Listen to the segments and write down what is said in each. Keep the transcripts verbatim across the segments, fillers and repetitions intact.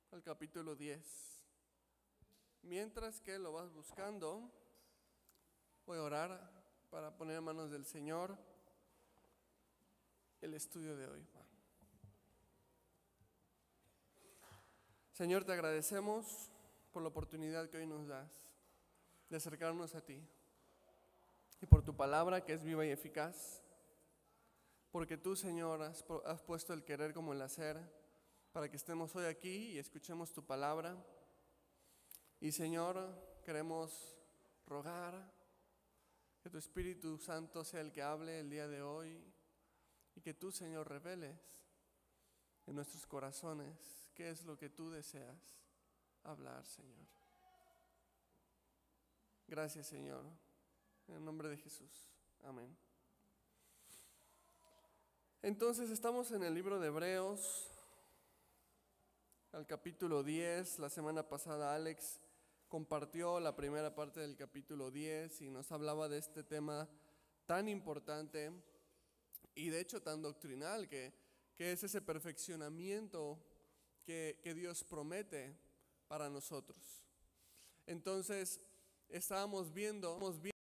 al capítulo diez. Mientras que lo vas buscando, voy a orar para poner en manos del Señor el estudio de hoy. Señor, te agradecemos por la oportunidad que hoy nos das de acercarnos a ti y por tu palabra que es viva y eficaz, porque tú, Señor, has, has puesto el querer como el hacer para que estemos hoy aquí y escuchemos tu palabra. Y Señor, queremos rogar que tu Espíritu Santo sea el que hable el día de hoy y que tú, Señor, reveles en nuestros corazones qué es lo que tú deseas hablar, Señor. Gracias, Señor, en el nombre de Jesús. Amén. Entonces estamos en el libro de Hebreos, al capítulo diez. La semana pasada Alex compartió la primera parte del capítulo diez y nos hablaba de este tema tan importante y de hecho tan doctrinal que, que es ese perfeccionamiento que, que Dios promete para nosotros. Entonces estábamos viendo, estábamos viendo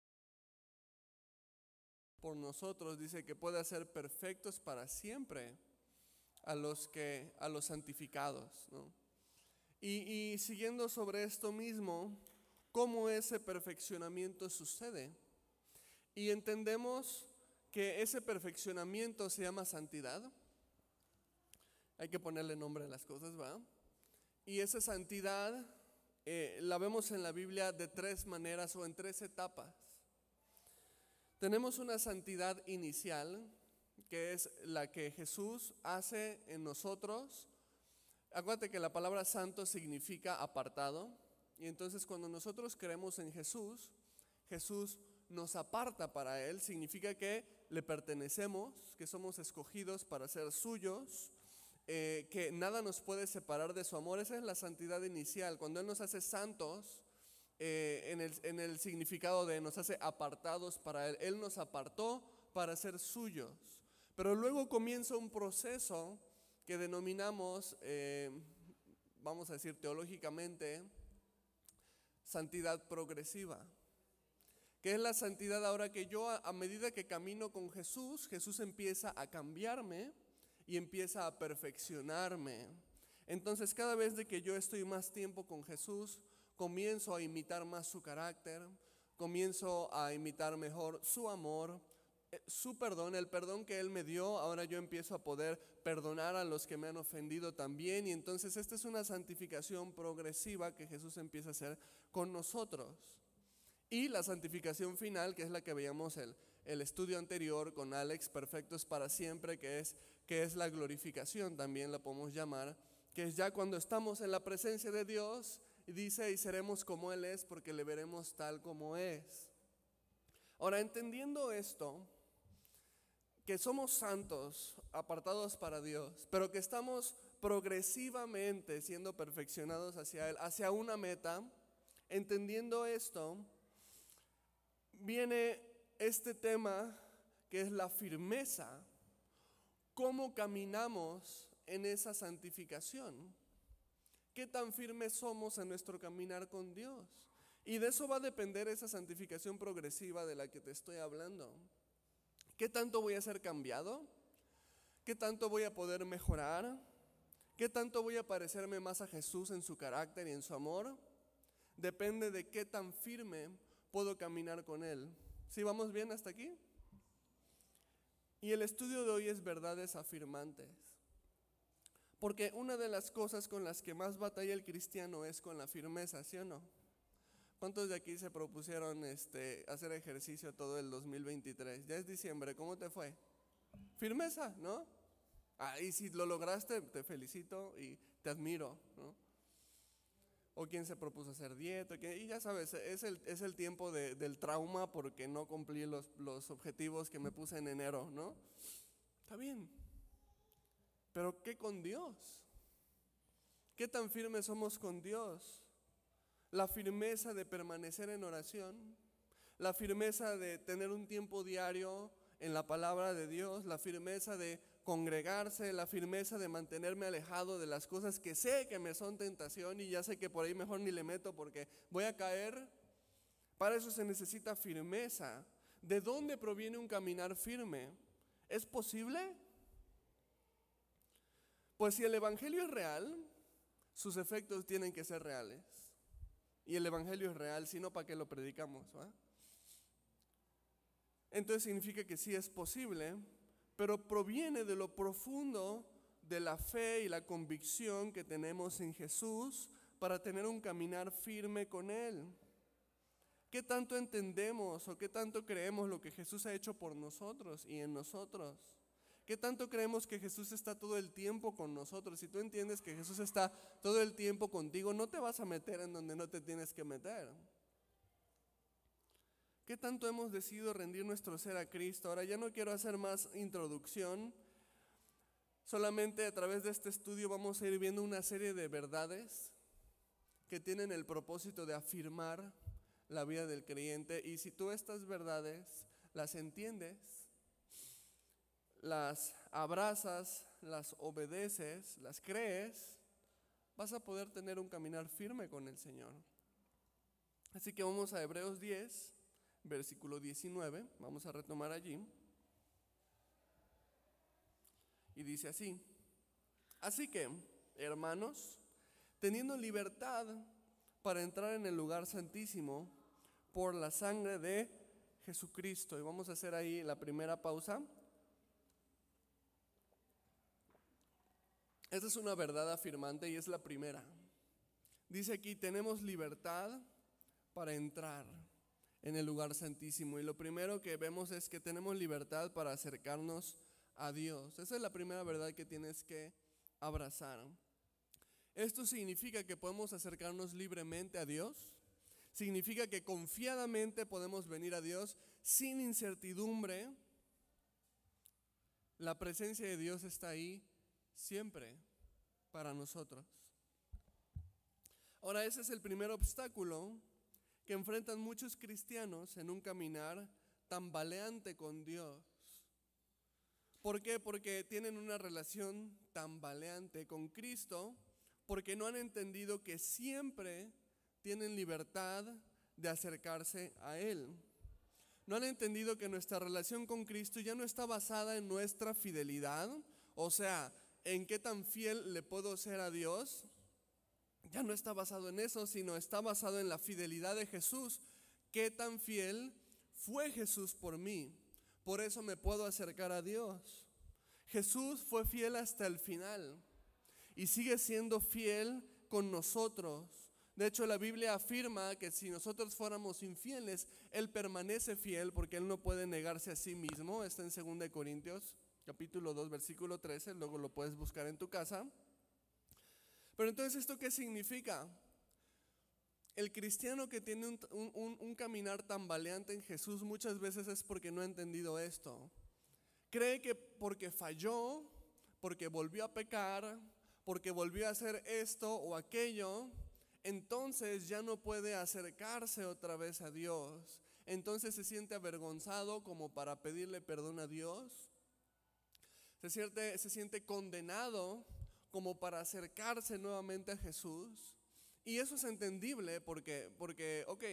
por nosotros, dice que puede hacer perfectos para siempre a los que a los santificados, ¿no? Y, y siguiendo sobre esto mismo, cómo ese perfeccionamiento sucede. Y entendemos que ese perfeccionamiento se llama santidad. Hay que ponerle nombre a las cosas, ¿va? Y esa santidad eh, la vemos en la Biblia de tres maneras o en tres etapas. Tenemos una santidad inicial, que es la que Jesús hace en nosotros. Acuérdate que la palabra santo significa apartado, y entonces cuando nosotros creemos en Jesús, Jesús nos aparta para Él, significa que le pertenecemos, que somos escogidos para ser suyos, eh, que nada nos puede separar de su amor. Esa es la santidad inicial, cuando Él nos hace santos. Eh, en, el, en el significado de nos hace apartados para Él. Él nos apartó para ser suyos. Pero luego comienza un proceso que denominamos, eh, vamos a decir teológicamente, santidad progresiva. Que es la santidad ahora que yo, a, a medida que camino con Jesús, Jesús empieza a cambiarme y empieza a perfeccionarme. Entonces cada vez de que yo estoy más tiempo con Jesús, comienzo a imitar más su carácter, comienzo a imitar mejor su amor, su perdón, el perdón que Él me dio. Ahora yo empiezo a poder perdonar a los que me han ofendido también. Y entonces esta es una santificación progresiva que Jesús empieza a hacer con nosotros. Y la santificación final, que es la que veíamos el, el estudio anterior con Alex, perfectos para siempre, que es, que es la glorificación, también la podemos llamar, que es ya cuando estamos en la presencia de Dios. Y dice, y seremos como Él es, porque le veremos tal como es. Ahora, entendiendo esto, que somos santos, apartados para Dios, pero que estamos progresivamente siendo perfeccionados hacia Él, hacia una meta, entendiendo esto, viene este tema que es la firmeza. ¿Cómo caminamos en esa santificación? ¿Qué tan firmes somos en nuestro caminar con Dios? Y de eso va a depender esa santificación progresiva de la que te estoy hablando. ¿Qué tanto voy a ser cambiado? ¿Qué tanto voy a poder mejorar? ¿Qué tanto voy a parecerme más a Jesús en su carácter y en su amor? Depende de qué tan firme puedo caminar con Él. ¿Sí vamos bien hasta aquí? Y el estudio de hoy es verdades afirmantes. Porque una de las cosas con las que más batalla el cristiano es con la firmeza, ¿sí o no? ¿Cuántos de aquí se propusieron este, hacer ejercicio todo el dos mil veintitrés? Ya es diciembre, ¿cómo te fue? Firmeza, ¿no? Ah, y si lo lograste, te felicito y te admiro, ¿no? O quien se propuso hacer dieta, y ya sabes, es el, es el tiempo de, del trauma porque no cumplí los, los objetivos que me puse en enero, ¿no? Está bien. Pero ¿qué con Dios? ¿Qué tan firmes somos con Dios? La firmeza de permanecer en oración, la firmeza de tener un tiempo diario en la palabra de Dios, la firmeza de congregarse, la firmeza de mantenerme alejado de las cosas que sé que me son tentación y ya sé que por ahí mejor ni le meto porque voy a caer. Para eso se necesita firmeza. ¿De dónde proviene un caminar firme? ¿Es posible? Pues si el evangelio es real, sus efectos tienen que ser reales. Y el evangelio es real, si no, ¿para qué lo predicamos? ¿Va? Entonces significa que sí es posible, pero proviene de lo profundo de la fe y la convicción que tenemos en Jesús para tener un caminar firme con Él. ¿Qué tanto entendemos o qué tanto creemos lo que Jesús ha hecho por nosotros y en nosotros? ¿Qué tanto creemos que Jesús está todo el tiempo con nosotros? Si tú entiendes que Jesús está todo el tiempo contigo, no te vas a meter en donde no te tienes que meter. ¿Qué tanto hemos decidido rendir nuestro ser a Cristo? Ahora ya no quiero hacer más introducción. Solamente a través de este estudio vamos a ir viendo una serie de verdades que tienen el propósito de afirmar la vida del creyente. Y si tú estas verdades las entiendes, las abrazas, las obedeces, las crees, vas a poder tener un caminar firme con el Señor. Así que vamos a Hebreos diez, versículo diecinueve, vamos a retomar allí. Y dice así: así que, hermanos, teniendo libertad para entrar en el lugar santísimo por la sangre de Jesucristo. Y vamos a hacer ahí la primera pausa. Esta es una verdad afirmante y es la primera. Dice aquí, tenemos libertad para entrar en el lugar santísimo. Y lo primero que vemos es que tenemos libertad para acercarnos a Dios. Esa es la primera verdad que tienes que abrazar. Esto significa que podemos acercarnos libremente a Dios. Significa que confiadamente podemos venir a Dios sin incertidumbre. La presencia de Dios está ahí siempre para nosotros. Ahora, ese es el primer obstáculo que enfrentan muchos cristianos en un caminar tambaleante con Dios. ¿Por qué? Porque tienen una relación tambaleante con Cristo, porque no han entendido que siempre tienen libertad de acercarse a Él. No han entendido que nuestra relación con Cristo ya no está basada en nuestra fidelidad, o sea, en qué tan fiel le puedo ser a Dios. Ya no está basado en eso, sino está basado en la fidelidad de Jesús. ¿Qué tan fiel fue Jesús por mí? Por eso me puedo acercar a Dios. Jesús fue fiel hasta el final y sigue siendo fiel con nosotros. De hecho, la Biblia afirma que si nosotros fuéramos infieles, Él permanece fiel porque Él no puede negarse a sí mismo. Está en segunda de Corintios, capítulo dos, versículo trece, luego lo puedes buscar en tu casa. Pero entonces, ¿esto qué significa? El cristiano que tiene un, un, un caminar tambaleante en Jesús muchas veces es porque no ha entendido esto. Cree que porque falló, porque volvió a pecar, porque volvió a hacer esto o aquello, entonces ya no puede acercarse otra vez a Dios. Entonces se siente avergonzado como para pedirle perdón a Dios. Se siente, se siente condenado como para acercarse nuevamente a Jesús. Y eso es entendible porque, porque ok,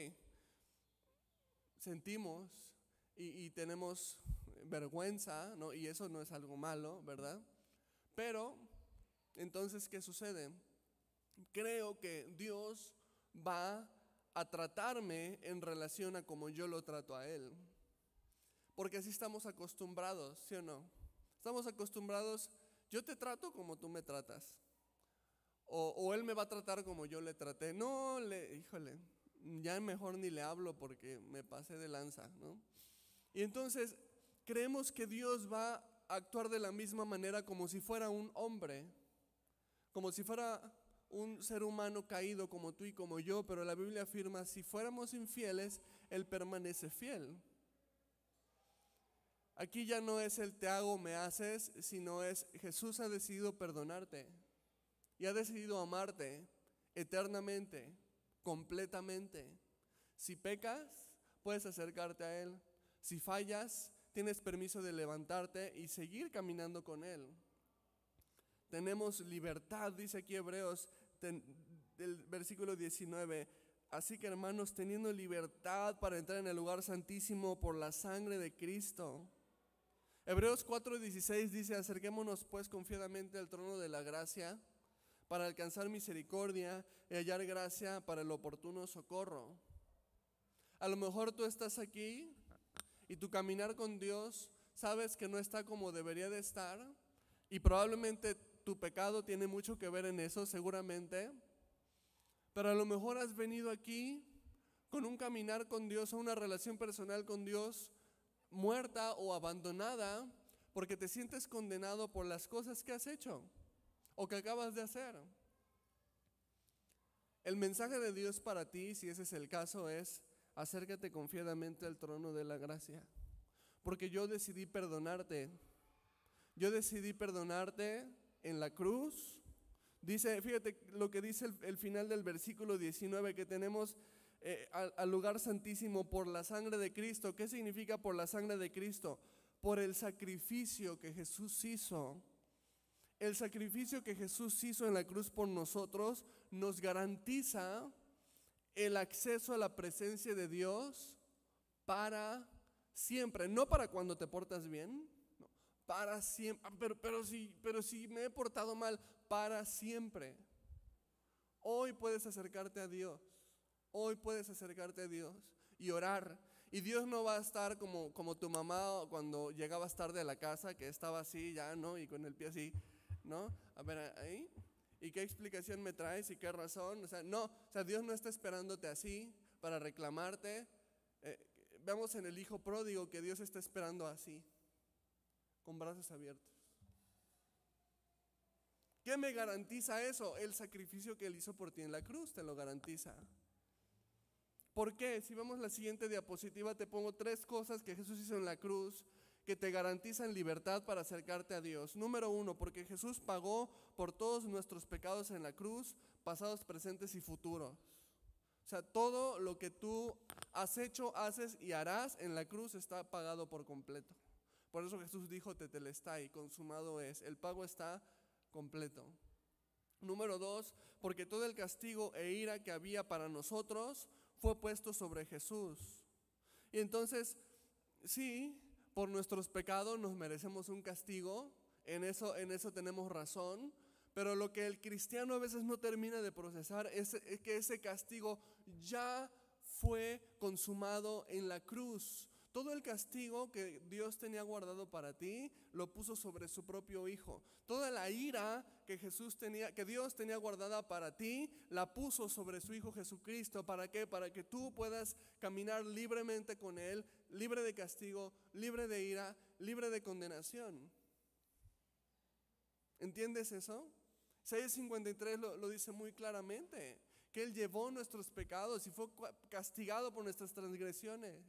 sentimos y, y tenemos vergüenza, ¿no? Y eso no es algo malo, ¿verdad? Pero, entonces, ¿qué sucede? Creo que Dios va a tratarme en relación a como yo lo trato a Él. Porque así estamos acostumbrados, ¿sí o no? Estamos acostumbrados, yo te trato como tú me tratas. O, o Él me va a tratar como yo le traté. No, le, híjole, ya mejor ni le hablo porque me pasé de lanza, ¿no? Y entonces creemos que Dios va a actuar de la misma manera como si fuera un hombre, como si fuera un ser humano caído como tú y como yo, pero la Biblia afirma, si fuéramos infieles, Él permanece fiel. Aquí ya no es el te hago, me haces, sino es Jesús ha decidido perdonarte y ha decidido amarte eternamente, completamente. Si pecas, puedes acercarte a Él. Si fallas, tienes permiso de levantarte y seguir caminando con Él. Tenemos libertad, dice aquí Hebreos, ten, del versículo diecinueve. Así que hermanos, teniendo libertad para entrar en el lugar santísimo por la sangre de Cristo. Hebreos cuatro dieciséis dice, acerquémonos pues confiadamente al trono de la gracia para alcanzar misericordia y hallar gracia para el oportuno socorro. A lo mejor tú estás aquí y tu caminar con Dios sabes que no está como debería de estar, y probablemente tu pecado tiene mucho que ver en eso, seguramente. Pero a lo mejor has venido aquí con un caminar con Dios o una relación personal con Dios muerta o abandonada porque te sientes condenado por las cosas que has hecho o que acabas de hacer. El mensaje de Dios para ti, si ese es el caso, es: acércate confiadamente al trono de la gracia, porque yo decidí perdonarte. Yo decidí perdonarte en la cruz. Dice, fíjate lo que dice el, el final del versículo diecinueve, que tenemos eh, al, al lugar santísimo por la sangre de Cristo. ¿Qué significa por la sangre de Cristo? Por el sacrificio que Jesús hizo. El sacrificio que Jesús hizo en la cruz por nosotros nos garantiza el acceso a la presencia de Dios para siempre. No para cuando te portas bien, no, para siempre. Pero, pero, si, pero si me he portado mal, para siempre. Hoy puedes acercarte a Dios. Hoy puedes acercarte a Dios y orar. Y Dios no va a estar como, como tu mamá cuando llegabas tarde a la casa, que estaba así ya, ¿no? Y con el pie así, ¿no? A ver, ahí. ¿Y qué explicación me traes y qué razón? O sea, no, o sea, Dios no está esperándote así para reclamarte. Eh, vemos en el hijo pródigo que Dios está esperando así, con brazos abiertos. ¿Qué me garantiza eso? El sacrificio que Él hizo por ti en la cruz te lo garantiza. ¿Por qué? Si vemos la siguiente diapositiva, te pongo tres cosas que Jesús hizo en la cruz que te garantizan libertad para acercarte a Dios. Número uno, porque Jesús pagó por todos nuestros pecados en la cruz, pasados, presentes y futuros. O sea, todo lo que tú has hecho, haces y harás en la cruz está pagado por completo. Por eso Jesús dijo, tetelestai, consumado es. El pago está completo. Número dos, porque todo el castigo e ira que había para nosotros fue puesto sobre Jesús. Y entonces, sí, por nuestros pecados nos merecemos un castigo, en eso, en eso tenemos razón, pero lo que el cristiano a veces no termina de procesar es, es que ese castigo ya fue consumado en la cruz. Todo el castigo que Dios tenía guardado para ti lo puso sobre su propio Hijo. Toda la ira que Jesús tenía, que Dios tenía guardada para ti, la puso sobre su Hijo Jesucristo. ¿Para qué? Para que tú puedas caminar libremente con Él, libre de castigo, libre de ira, libre de condenación. ¿Entiendes eso? Isaías cincuenta y tres lo, lo dice muy claramente, que Él llevó nuestros pecados y fue castigado por nuestras transgresiones.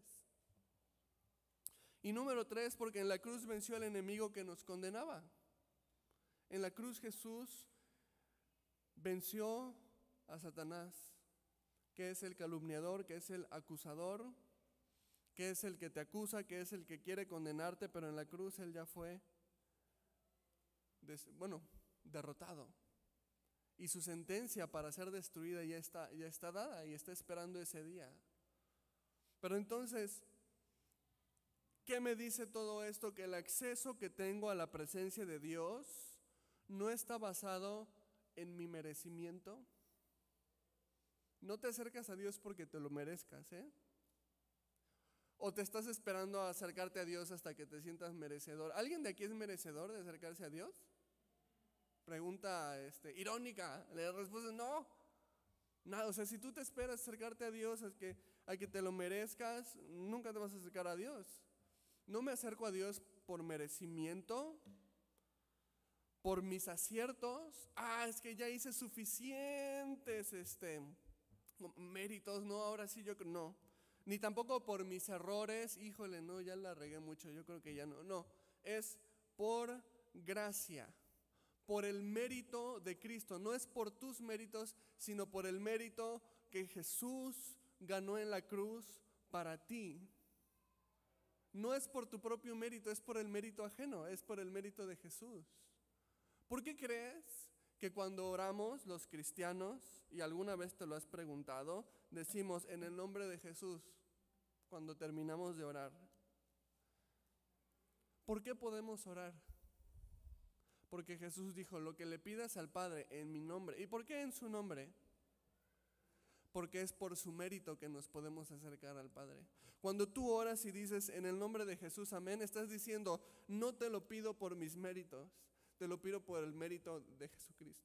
Y número tres, porque en la cruz venció al enemigo que nos condenaba. En la cruz Jesús venció a Satanás, que es el calumniador, que es el acusador, que es el que te acusa, que es el que quiere condenarte, pero en la cruz Él ya fue, des, bueno, derrotado. Y su sentencia para ser destruida ya está, ya está dada y está esperando ese día. Pero entonces, ¿qué me dice todo esto? Que el acceso que tengo a la presencia de Dios no está basado en mi merecimiento. No te acercas a Dios porque te lo merezcas, ¿eh? O te estás esperando a acercarte a Dios hasta que te sientas merecedor. ¿Alguien de aquí es merecedor de acercarse a Dios? Pregunta este, irónica. La respuesta es no. Nada, o sea, si tú te esperas acercarte a Dios a que, a que te lo merezcas, nunca te vas a acercar a Dios. No me acerco a Dios por merecimiento, por mis aciertos. Ah, es que ya hice suficientes este, méritos, no, ahora sí yo creo, no. Ni tampoco por mis errores, híjole, no, ya la regué mucho, yo creo que ya no. No, es por gracia, por el mérito de Cristo. No es por tus méritos, sino por el mérito que Jesús ganó en la cruz para ti. no es por tu propio mérito, es por el mérito ajeno, es por el mérito de Jesús. ¿Por qué crees que cuando oramos los cristianos, y alguna vez te lo has preguntado, decimos en el nombre de Jesús cuando terminamos de orar? ¿Por qué podemos orar? Porque Jesús dijo, lo que le pidas al Padre en mi nombre. ¿Y por qué en su nombre? Porque es por su mérito que nos podemos acercar al Padre. Cuando tú oras y dices en el nombre de Jesús, amén, estás diciendo, no te lo pido por mis méritos, te lo pido por el mérito de Jesucristo.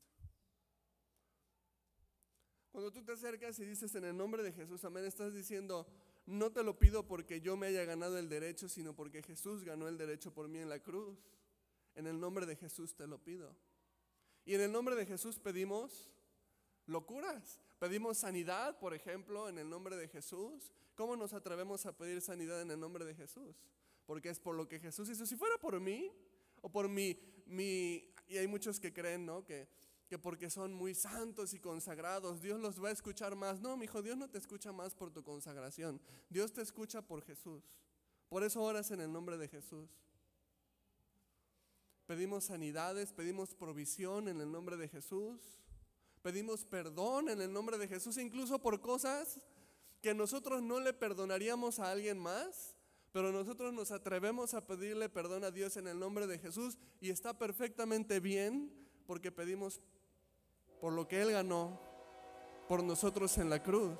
Cuando tú te acercas y dices en el nombre de Jesús, amén, estás diciendo, no te lo pido porque yo me haya ganado el derecho, sino porque Jesús ganó el derecho por mí en la cruz. En el nombre de Jesús te lo pido. Y en el nombre de Jesús pedimos locuras. Pedimos sanidad, por ejemplo, en el nombre de Jesús. ¿Cómo nos atrevemos a pedir sanidad en el nombre de Jesús? Porque es por lo que Jesús hizo. Si fuera por mí, o por mi, mi y hay muchos que creen, ¿no? Que, que porque son muy santos y consagrados, Dios los va a escuchar más. No, mi hijo, Dios no te escucha más por tu consagración. Dios te escucha por Jesús. Por eso oras en el nombre de Jesús. Pedimos sanidades, pedimos provisión en el nombre de Jesús. Pedimos perdón en el nombre de Jesús, incluso por cosas que nosotros no le perdonaríamos a alguien más, pero nosotros nos atrevemos a pedirle perdón a Dios en el nombre de Jesús y está perfectamente bien porque pedimos por lo que Él ganó por nosotros en la cruz.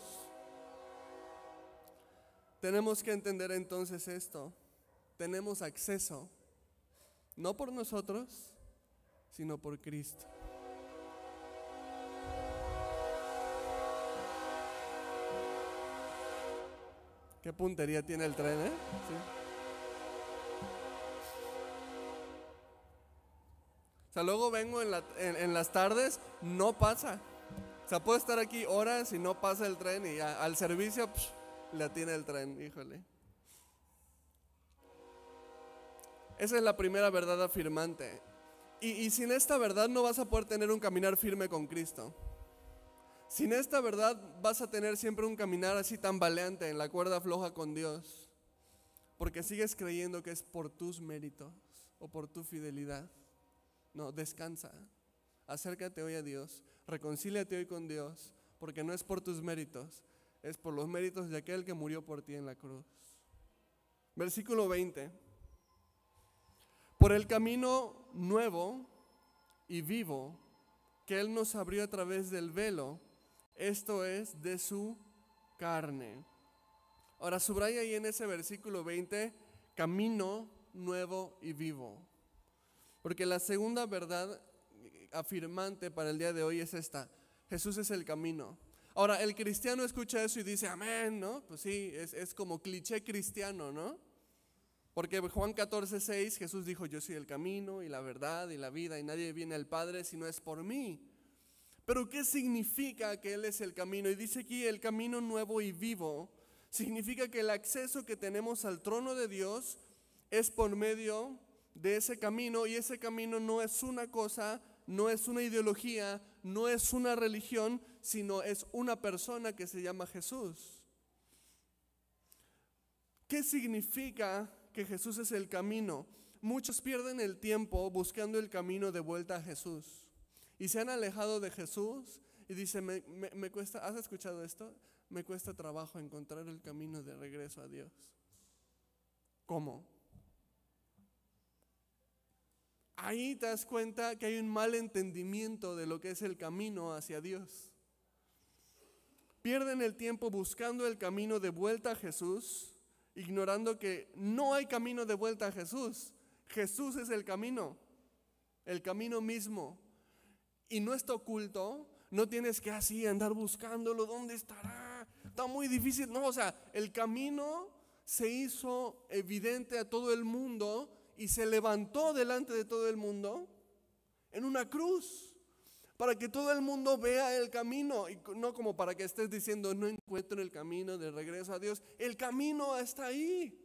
Tenemos que entender entonces esto. Tenemos acceso, no por nosotros, sino por Cristo. ¿Qué puntería tiene el tren, eh? Sí. O sea, luego vengo en, la, en, en las tardes, no pasa. O sea, puedo estar aquí horas y no pasa el tren y ya, al servicio psh, le atiene el tren, híjole. Esa es la primera verdad afirmante. Y, y sin esta verdad no vas a poder tener un caminar firme con Cristo. Sin esta verdad vas a tener siempre un caminar así tambaleante en la cuerda floja con Dios, porque sigues creyendo que es por tus méritos o por tu fidelidad. No, descansa, acércate hoy a Dios, reconcíliate hoy con Dios, porque no es por tus méritos, es por los méritos de aquel que murió por ti en la cruz. Versículo veinte. Por el camino nuevo y vivo que Él nos abrió a través del velo, esto es de su carne. Ahora subraya ahí en ese versículo veinte, camino nuevo y vivo. Porque la segunda verdad afirmante para el día de hoy es esta: Jesús es el camino. Ahora el cristiano escucha eso y dice amén, ¿no? Pues sí, es, es como cliché cristiano, ¿no? Porque Juan catorce seis, Jesús dijo, yo soy el camino y la verdad y la vida y nadie viene al Padre si no es por mí. Pero ¿qué significa que Él es el camino? Y dice aquí el camino nuevo y vivo. Significa que el acceso que tenemos al trono de Dios es por medio de ese camino, y ese camino no es una cosa, no es una ideología, no es una religión, sino es una persona que se llama Jesús. ¿Qué significa que Jesús es el camino? Muchos pierden el tiempo buscando el camino de vuelta a Jesús. Y se han alejado de Jesús y dicen, me, me, me cuesta, ¿has escuchado esto? Me cuesta trabajo encontrar el camino de regreso a Dios. ¿Cómo? Ahí te das cuenta que hay un mal entendimiento de lo que es el camino hacia Dios. Pierden el tiempo buscando el camino de vuelta a Jesús, ignorando que no hay camino de vuelta a Jesús. Jesús es el camino, el camino mismo. Y no está oculto, no tienes que así andar buscándolo, ¿dónde estará? Está muy difícil, no, o sea, el camino se hizo evidente a todo el mundo y se levantó delante de todo el mundo en una cruz, para que todo el mundo vea el camino, y no como para que estés diciendo, no encuentro el camino de regreso a Dios. El camino está ahí.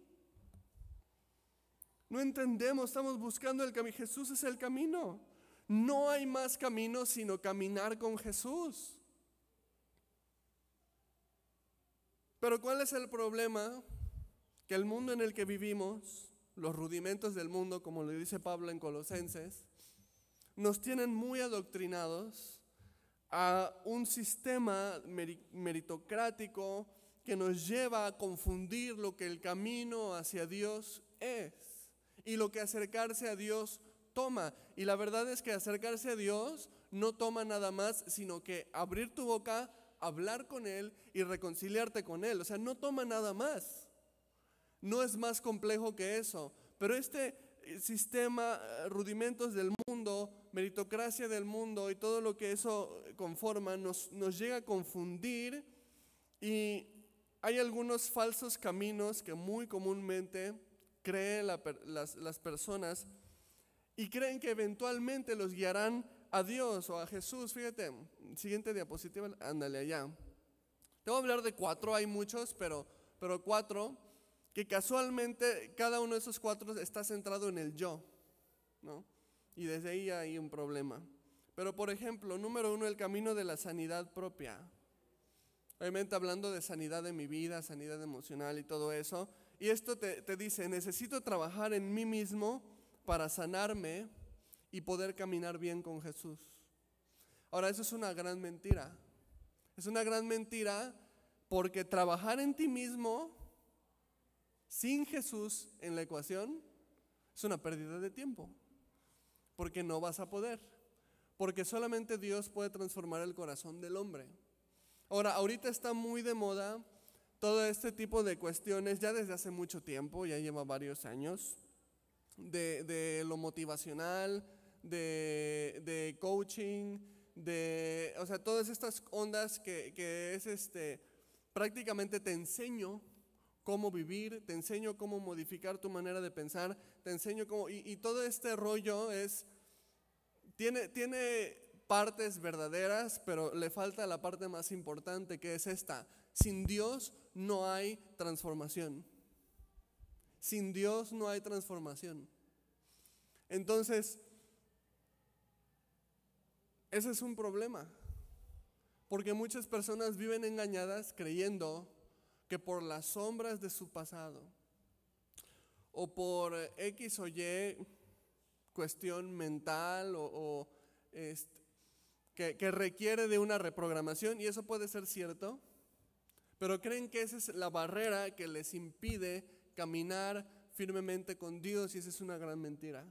No entendemos, estamos buscando el camino. Jesús es el camino. No hay más camino sino caminar con Jesús. Pero ¿cuál es el problema que el mundo en el que vivimos, los rudimentos del mundo, como le dice Pablo en Colosenses, nos tienen muy adoctrinados a un sistema meritocrático que nos lleva a confundir lo que el camino hacia Dios es y lo que acercarse a Dios toma. Y la verdad es que acercarse a Dios no toma nada más, sino que abrir tu boca, hablar con Él y reconciliarte con Él. O sea, no toma nada más. No es más complejo que eso. Pero este sistema, rudimentos del mundo, meritocracia del mundo y todo lo que eso conforma, nos, nos llega a confundir, y hay algunos falsos caminos que muy comúnmente creen la, las, las personas y creen que eventualmente los guiarán a Dios o a Jesús. Fíjate, siguiente diapositiva, ándale allá. Te voy a hablar de cuatro, hay muchos, pero, pero cuatro, que casualmente cada uno de esos cuatro está centrado en el yo, ¿no? Y desde ahí hay un problema. Pero por ejemplo, número uno, el camino de la sanidad propia. Obviamente hablando de sanidad de mi vida, sanidad emocional y todo eso. Y esto te, te dice, necesito trabajar en mí mismo para sanarme y poder caminar bien con Jesús. Ahora, eso es una gran mentira. Es una gran mentira porque trabajar en ti mismo sin Jesús en la ecuación es una pérdida de tiempo, porque no vas a poder, porque solamente Dios puede transformar el corazón del hombre. Ahora, ahorita está muy de moda todo este tipo de cuestiones, ya desde hace mucho tiempo, ya lleva varios años, de, de lo motivacional, de, de coaching, de, o sea, todas estas ondas que, que es este, prácticamente te enseño cómo vivir, te enseño cómo modificar tu manera de pensar, te enseño cómo, y, y todo este rollo es, tiene, tiene partes verdaderas, pero le falta la parte más importante, que es esta: sin Dios no hay transformación. Sin Dios no hay transformación. Entonces, ese es un problema, porque muchas personas viven engañadas creyendo que por las sombras de su pasado o por X o Y cuestión mental o, o este, que, que requiere de una reprogramación, y eso puede ser cierto, pero creen que esa es la barrera que les impide caminar firmemente con Dios, y esa es una gran mentira.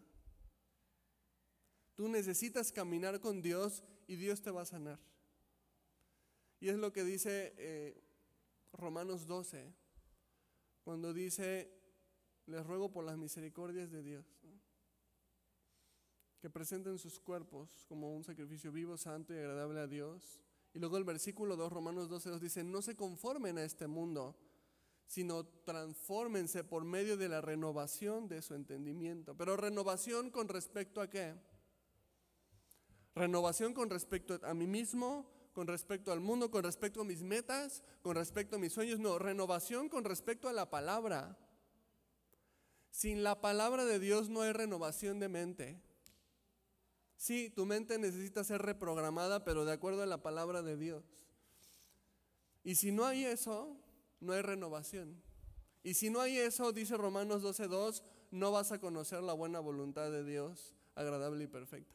Tú necesitas caminar con Dios y Dios te va a sanar. Y es lo que dice eh, Romanos doce, cuando dice: les ruego por las misericordias de Dios, ¿no?, que presenten sus cuerpos como un sacrificio vivo, santo y agradable a Dios. Y luego el versículo dos, Romanos doce, dos dice: no se conformen a este mundo, sino transfórmense por medio de la renovación de su entendimiento. Pero renovación con respecto a ¿qué? Renovación con respecto a mí mismo, con respecto al mundo, con respecto a mis metas, con respecto a mis sueños. No, renovación con respecto a la palabra. Sin la palabra de Dios no hay renovación de mente. Sí, tu mente necesita ser reprogramada, pero de acuerdo a la palabra de Dios. Y si no hay eso, no hay renovación. Y si no hay eso, dice Romanos doce dos, no vas a conocer la buena voluntad de Dios, agradable y perfecta.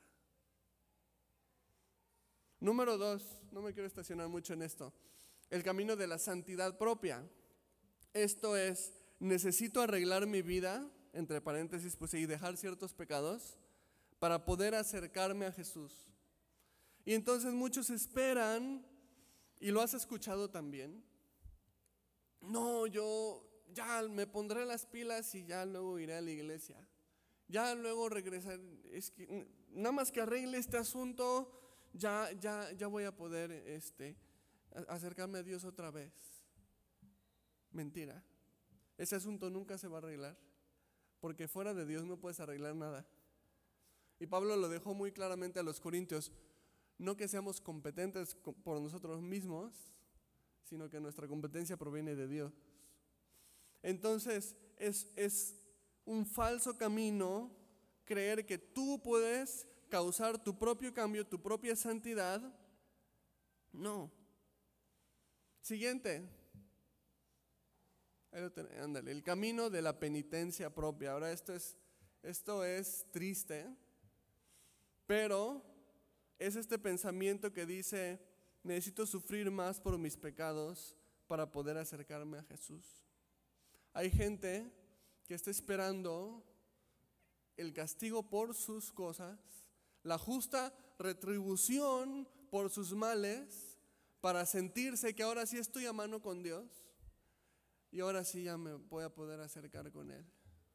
Número dos, no me quiero estacionar mucho en esto, el camino de la santidad propia. Esto es, necesito arreglar mi vida, entre paréntesis, pues, y dejar ciertos pecados para poder acercarme a Jesús. Y entonces muchos esperan, y lo has escuchado también: no, yo ya me pondré las pilas y ya luego iré a la iglesia. Ya luego regresar, es que nada más que arregle este asunto, ya, ya, ya voy a poder este, acercarme a Dios otra vez. Mentira. Ese asunto nunca se va a arreglar, porque fuera de Dios no puedes arreglar nada. Y Pablo lo dejó muy claramente a los corintios: no que seamos competentes por nosotros mismos, sino que nuestra competencia proviene de Dios. Entonces es, es un falso camino creer que tú puedes causar tu propio cambio, tu propia santidad. No. Siguiente. Ahí lo ten- ándale, el camino de la penitencia propia. Ahora esto es, esto es triste, pero es este pensamiento que dice, necesito sufrir más por mis pecados para poder acercarme a Jesús. Hay gente que está esperando el castigo por sus cosas, la justa retribución por sus males, para sentirse que ahora sí estoy a mano con Dios y ahora sí ya me voy a poder acercar con Él.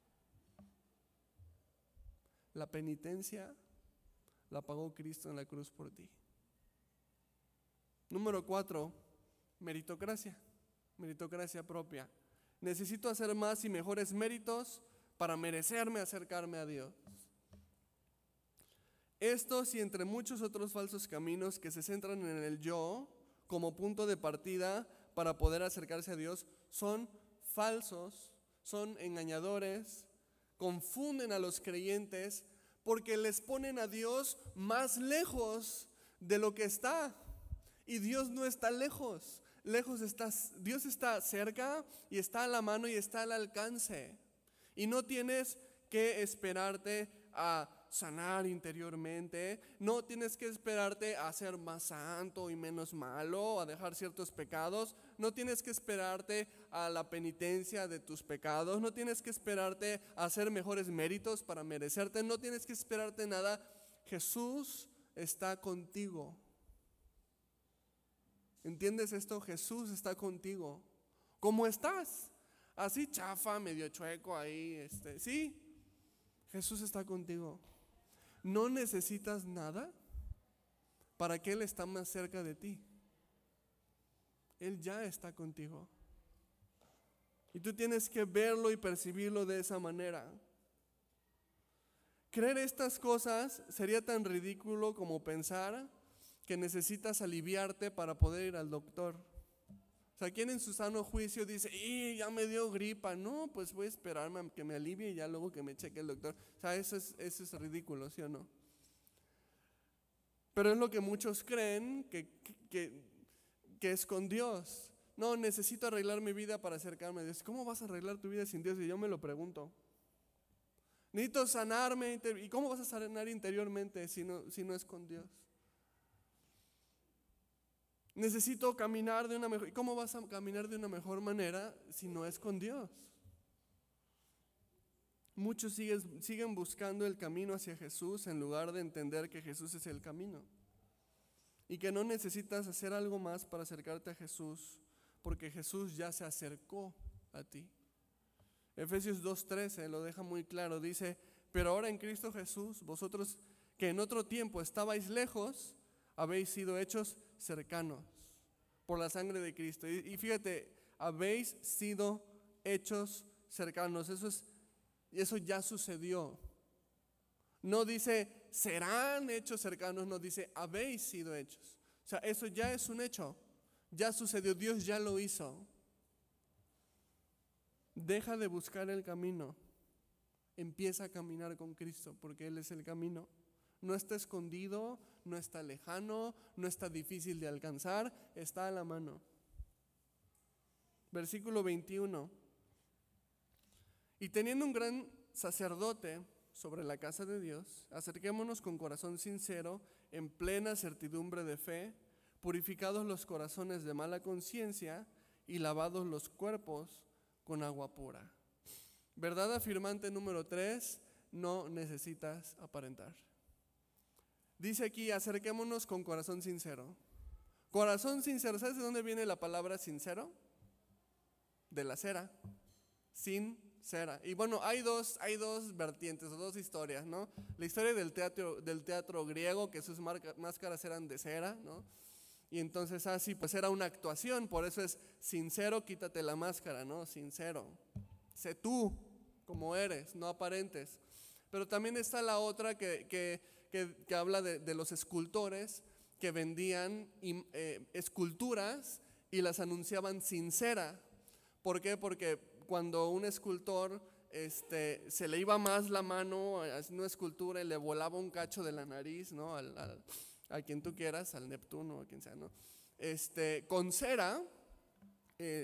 La penitencia la pagó Cristo en la cruz por ti. Número cuatro, meritocracia, meritocracia propia. Necesito hacer más y mejores méritos para merecerme acercarme a Dios. Estos y entre muchos otros falsos caminos que se centran en el yo como punto de partida para poder acercarse a Dios son falsos, son engañadores, confunden a los creyentes porque les ponen a Dios más lejos de lo que está. Y Dios no está lejos, lejos está, Dios está cerca y está a la mano y está al alcance. Y no tienes que esperarte a sanar interiormente, no tienes que esperarte a ser más santo y menos malo, a dejar ciertos pecados, no tienes que esperarte a la penitencia de tus pecados, no tienes que esperarte a hacer mejores méritos para merecerte, no tienes que esperarte nada. Jesús está contigo. ¿Entiendes esto? Jesús está contigo. ¿Cómo estás? Así chafa, medio chueco ahí, este, sí, Jesús está contigo. No necesitas nada para que Él está más cerca de ti. Él ya está contigo. Y tú tienes que verlo y percibirlo de esa manera. Creer estas cosas sería tan ridículo como pensar que necesitas aliviarte para poder ir al doctor. O sea, ¿quién en su sano juicio dice, ¡y ya me dio gripa! No, pues voy a esperarme a que me alivie y ya luego que me cheque el doctor. O sea, eso es, eso es ridículo, ¿sí o no? Pero es lo que muchos creen que, que, que es con Dios. No, necesito arreglar mi vida para acercarme a Dios. ¿Cómo vas a arreglar tu vida sin Dios? Y yo me lo pregunto. Necesito sanarme. ¿Y cómo vas a sanar interiormente si no, si no es con Dios? Necesito caminar de una mejor. ¿Cómo vas a caminar de una mejor manera si no es con Dios? Muchos siguen, siguen buscando el camino hacia Jesús en lugar de entender que Jesús es el camino y que no necesitas hacer algo más para acercarte a Jesús, porque Jesús ya se acercó a ti. Efesios dos trece lo deja muy claro, dice, pero ahora en Cristo Jesús, vosotros que en otro tiempo estabais lejos, habéis sido hechos cercanos por la sangre de Cristo. Y, y fíjate, habéis sido hechos cercanos. Eso es, eso ya sucedió. No dice serán hechos cercanos, no dice habéis sido hechos. O sea, eso ya es un hecho. Ya sucedió, Dios ya lo hizo. Deja de buscar el camino. Empieza a caminar con Cristo, porque Él es el camino. No está escondido, no está lejano, no está difícil de alcanzar, está a la mano. Versículo veintiuno. Y teniendo un gran sacerdote sobre la casa de Dios, acerquémonos con corazón sincero, en plena certidumbre de fe, purificados los corazones de mala conciencia y lavados los cuerpos con agua pura. Verdad afirmante número tres, no necesitas aparentar. Dice aquí, acerquémonos con corazón sincero. Corazón sincero, ¿sabes de dónde viene la palabra sincero? De la cera, sincera. Y bueno, hay dos, hay dos vertientes o dos historias, ¿no? La historia del teatro, del teatro griego, que sus marca, máscaras eran de cera, ¿no? Y entonces así, pues era una actuación, por eso es sincero, quítate la máscara, ¿no? Sincero. Sé tú como eres, no aparentes. Pero también está la otra que... que Que, que habla de, de los escultores que vendían eh, esculturas y las anunciaban sin cera. ¿Por qué? Porque cuando un escultor este, se le iba más la mano haciendo una escultura y le volaba un cacho de la nariz, ¿no? Al, al, a quien tú quieras, al Neptuno o a quien sea, ¿no? Este, con cera, eh,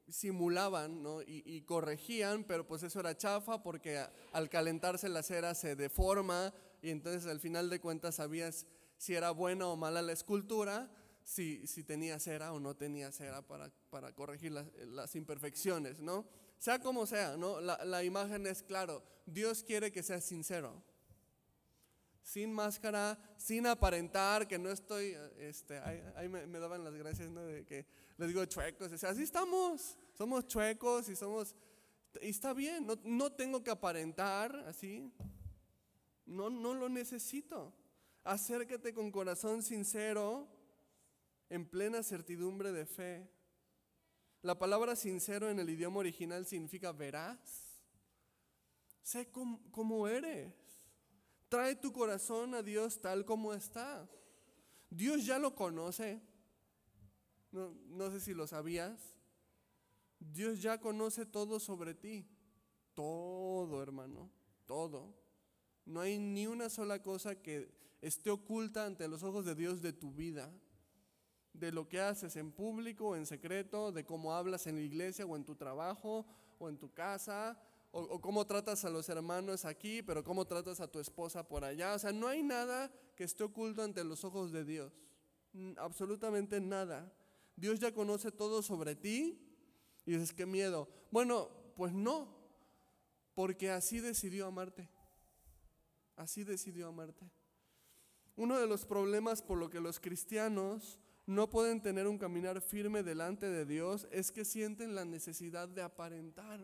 simulaban, ¿no? y, y corregían, pero pues eso era chafa porque a, al calentarse la cera se deforma y entonces al final de cuentas sabías si era buena o mala la escultura, si, si tenía cera o no tenía cera para, para corregir las, las imperfecciones, ¿no? Sea como sea, ¿no? La, la imagen es claro, Dios quiere que seas sincero, sin máscara, sin aparentar, que no estoy, este, ahí, ahí me, me daban las gracias, ¿no? De que les digo chuecos, o sea, así estamos, somos chuecos y somos, y está bien, no, no tengo que aparentar así, no, no lo necesito. Acércate con corazón sincero, en plena certidumbre de fe. La palabra sincero en el idioma original significa veraz. Sé cómo, cómo eres. Trae tu corazón a Dios tal como está. Dios ya lo conoce. No, no sé si lo sabías. Dios ya conoce todo sobre ti. Todo, hermano. Todo. No hay ni una sola cosa que esté oculta ante los ojos de Dios de tu vida. De lo que haces en público o en secreto, de cómo hablas en la iglesia o en tu trabajo o en tu casa, o, o cómo tratas a los hermanos aquí, pero cómo tratas a tu esposa por allá. O sea, no hay nada que esté oculto ante los ojos de Dios. Absolutamente nada. Dios ya conoce todo sobre ti y dices, qué miedo. Bueno, pues no, porque así decidió amarte. Así decidió amarte. Uno de los problemas por lo que los cristianos no pueden tener un caminar firme delante de Dios es que sienten la necesidad de aparentar.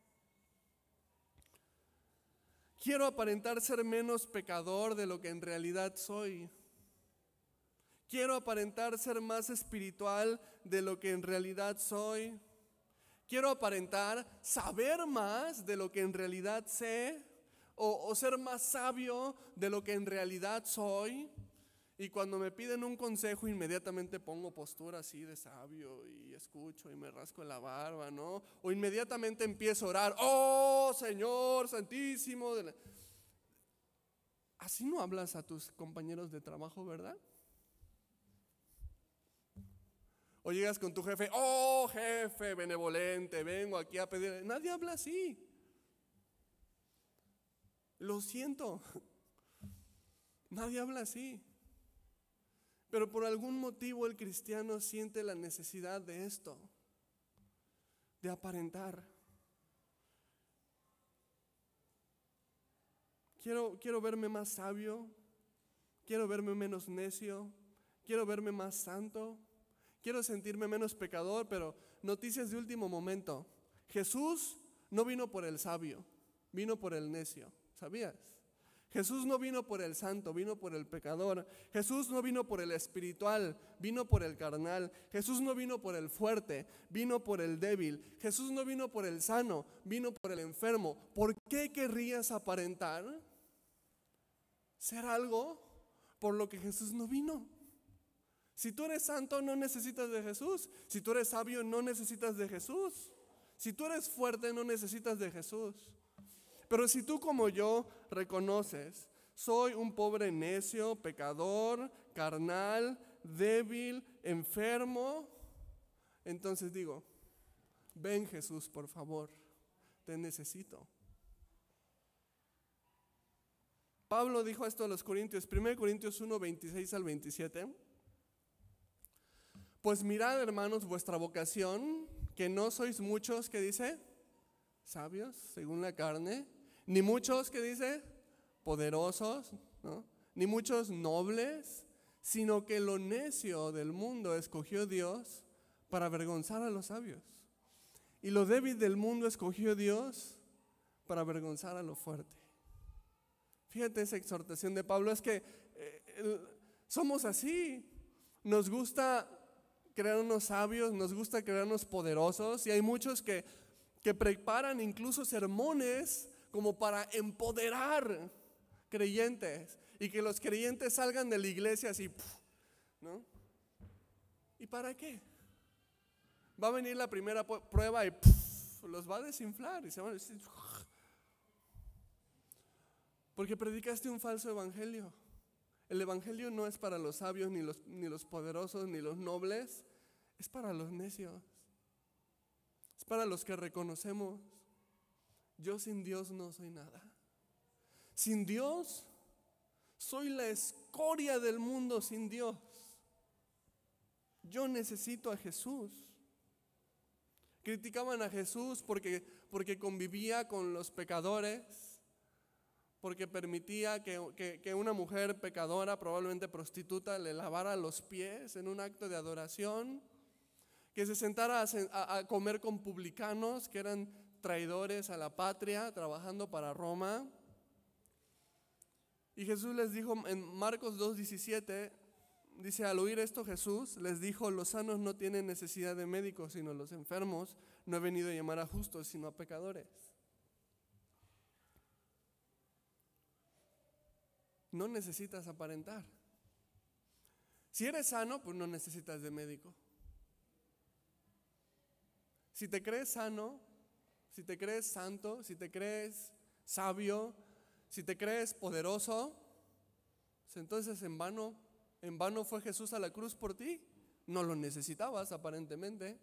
Quiero aparentar ser menos pecador de lo que en realidad soy. Quiero aparentar ser más espiritual de lo que en realidad soy. Quiero aparentar saber más de lo que en realidad sé, o, o ser más sabio de lo que en realidad soy. Y cuando me piden un consejo, inmediatamente pongo postura así de sabio y escucho y me rasco la barba, ¿no? O inmediatamente empiezo a orar, ¡oh, Señor Santísimo! Así no hablas a tus compañeros de trabajo, ¿verdad? O llegas con tu jefe, ¡oh, jefe benevolente! Vengo aquí a pedir. Nadie habla así. Lo siento. Nadie habla así. Pero por algún motivo el cristiano siente la necesidad de esto, de aparentar. Quiero, quiero verme más sabio, quiero verme menos necio, quiero verme más santo, quiero sentirme menos pecador, pero noticias de último momento. Jesús no vino por el sabio, vino por el necio, ¿sabías? Jesús no vino por el santo, vino por el pecador. Jesús no vino por el espiritual, vino por el carnal. Jesús no vino por el fuerte, vino por el débil. Jesús no vino por el sano, vino por el enfermo. ¿Por qué querrías aparentar ser algo por lo que Jesús no vino? Si tú eres santo, no necesitas de Jesús. Si tú eres sabio, no necesitas de Jesús. Si tú eres fuerte, no necesitas de Jesús. Pero si tú como yo reconoces, soy un pobre necio, pecador, carnal, débil, enfermo, entonces digo, ven Jesús, por favor, te necesito. Pablo dijo esto a los Corintios, primera Corintios uno, veintiséis al veintisiete. Pues mirad, hermanos, vuestra vocación, que no sois muchos, ¿qué dice? Sabios, según la carne, ni muchos, ¿qué dice? Poderosos, ¿no? Ni muchos nobles, sino que lo necio del mundo escogió Dios para avergonzar a los sabios. Y lo débil del mundo escogió Dios para avergonzar a lo fuerte. Fíjate esa exhortación de Pablo, es que eh, somos así, nos gusta creernos sabios, nos gusta creernos poderosos, y hay muchos que, que preparan incluso sermones como para empoderar creyentes y que los creyentes salgan de la iglesia así, ¿no? ¿Y para qué? Va a venir la primera prueba y los va a desinflar y se van a decir, porque predicaste un falso evangelio. El evangelio no es para los sabios, ni los, ni los poderosos, ni los nobles, es para los necios. Es para los que reconocemos, yo sin Dios no soy nada. Sin Dios, soy la escoria del mundo sin Dios. Yo necesito a Jesús. Criticaban a Jesús porque, porque convivía con los pecadores, porque permitía que, que, que una mujer pecadora, probablemente prostituta, le lavara los pies en un acto de adoración, que se sentara a, a, a comer con publicanos que eran traidores a la patria, trabajando para Roma. Y Jesús les dijo en Marcos dos diecisiete, dice, al oír esto Jesús les dijo, los sanos no tienen necesidad de médicos, sino los enfermos. No he venido a llamar a justos, sino a pecadores. No necesitas aparentar. Si eres sano, pues no necesitas de médico. Si te crees sano, si te crees santo, si te crees sabio, si te crees poderoso, pues entonces en vano, en vano fue Jesús a la cruz por ti. No lo necesitabas aparentemente,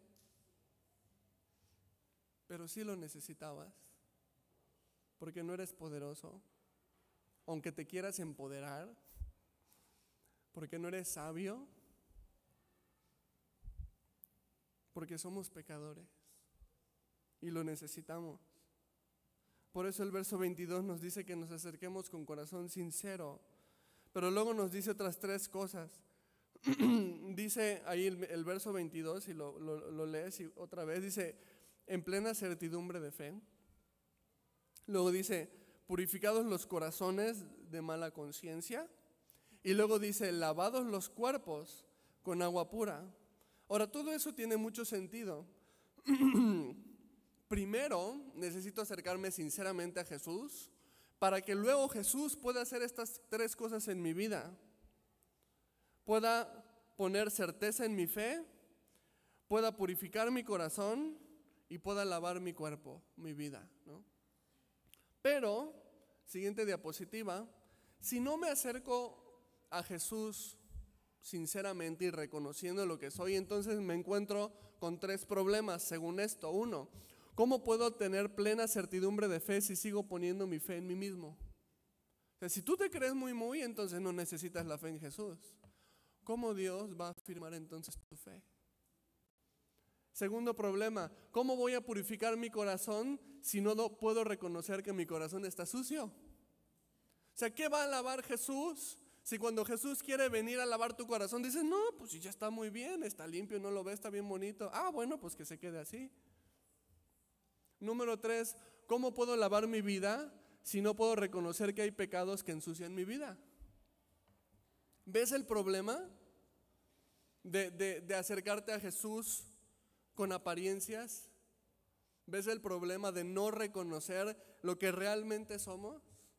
pero sí lo necesitabas, porque no eres poderoso, aunque te quieras empoderar, porque no eres sabio, porque somos pecadores y lo necesitamos. Por eso el verso veintidós nos dice que nos acerquemos con corazón sincero, pero luego nos dice otras tres cosas. Dice ahí el, el verso veintidós, y lo, lo, lo lees y otra vez, dice, en plena certidumbre de fe. Luego dice, purificados los corazones de mala conciencia. Y luego dice, lavados los cuerpos con agua pura. Ahora, todo eso tiene mucho sentido. Primero, necesito acercarme sinceramente a Jesús para que luego Jesús pueda hacer estas tres cosas en mi vida. Pueda poner certeza en mi fe, pueda purificar mi corazón y pueda lavar mi cuerpo, mi vida, ¿no? Pero, siguiente diapositiva, si no me acerco a Jesús sinceramente y reconociendo lo que soy, entonces me encuentro con tres problemas según esto. Uno, ¿cómo puedo tener plena certidumbre de fe si sigo poniendo mi fe en mí mismo? O sea, si tú te crees muy muy, entonces no necesitas la fe en Jesús. ¿Cómo Dios va a afirmar entonces tu fe? Segundo problema, ¿cómo voy a purificar mi corazón si no puedo reconocer que mi corazón está sucio? O sea, ¿qué va a lavar Jesús? Si cuando Jesús quiere venir a lavar tu corazón, dices, no, pues ya está muy bien, está limpio, no lo ves, está bien bonito. Ah, bueno, pues que se quede así. Número tres, ¿cómo puedo lavar mi vida si no puedo reconocer que hay pecados que ensucian mi vida? ¿Ves el problema de, de, de acercarte a Jesús con apariencias? ¿Ves el problema de no reconocer lo que realmente somos?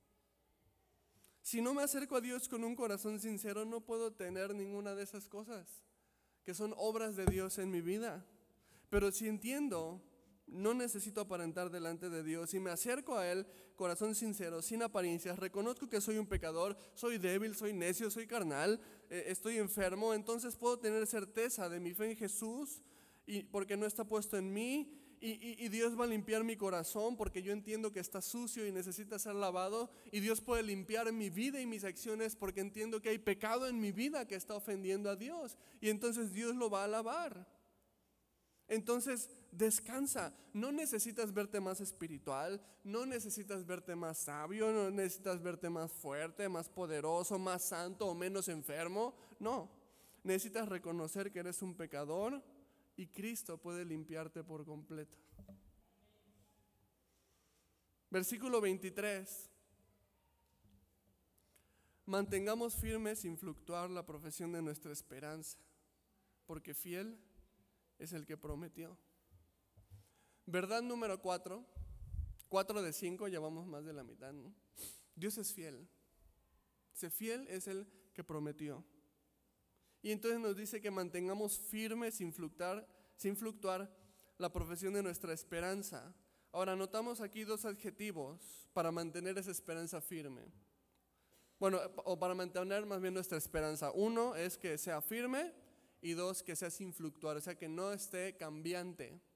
Si no me acerco a Dios con un corazón sincero, no puedo tener ninguna de esas cosas que son obras de Dios en mi vida. Pero si entiendo, no necesito aparentar delante de Dios y me acerco a Él, corazón sincero, sin apariencias, reconozco que soy un pecador, soy débil, soy necio, soy carnal, eh, estoy enfermo, entonces puedo tener certeza de mi fe en Jesús y porque no está puesto en mí. Y, y, y Dios va a limpiar mi corazón porque yo entiendo que está sucio y necesita ser lavado. Y Dios puede limpiar mi vida y mis acciones porque entiendo que hay pecado en mi vida que está ofendiendo a Dios. Y entonces Dios lo va a lavar. Entonces descansa. No necesitas verte más espiritual, no necesitas verte más sabio, no necesitas verte más fuerte, más poderoso, más santo o menos enfermo. No, necesitas reconocer que eres un pecador. Y Cristo puede limpiarte por completo. Versículo veintitrés. Mantengamos firme sin fluctuar la profesión de nuestra esperanza, porque fiel es el que prometió. Verdad número cuatro. Cuatro de cinco, ya vamos más de la mitad, ¿no? Dios es fiel. Ese fiel es el que prometió. Y entonces nos dice que mantengamos firme sin fluctuar, sin fluctuar la profesión de nuestra esperanza. Ahora notamos aquí dos adjetivos para mantener esa esperanza firme. Bueno, o para mantener más bien nuestra esperanza. Uno es que sea firme y dos, que sea sin fluctuar, o sea que no esté cambiante.